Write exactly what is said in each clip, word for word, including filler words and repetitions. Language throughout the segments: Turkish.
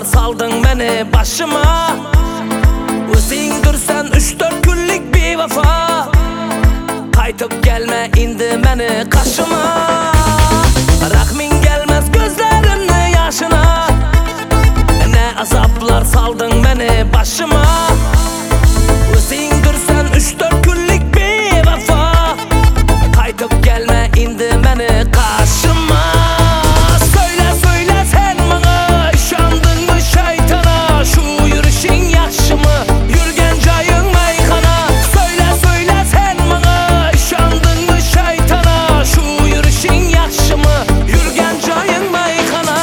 azaplar saldın beni başıma. Özüngdürsen üç dört günlük bir vefa. Qaytıp gelme indi meni kaşıma. Rahmin gelmez gözlerimni yaşına. Ne azaplar saldın beni başıma. Özüngdürsen üç dört günlük bir vefa. Qaytıp gelme indi meni kaşıma. Söyle söyle sen bana, işandın mı şeytana? Şu yürüşün yaxşı mı? Yürgen jayın meyxana. Söyle söyle sen bana, işandın mı şeytana? Şu yürüşün yaxşı mı? Yürgen jayın meyxana.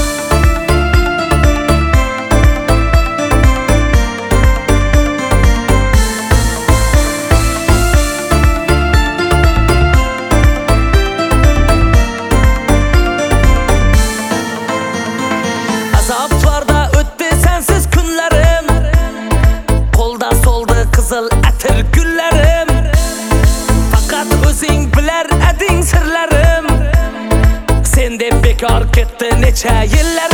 Azaplarda öttü sensiz günlerim. Kolda solda kızıl atir güllerim. Fakat özün biler edin sirlerim. Sende bekar ketdi neçe yıllar.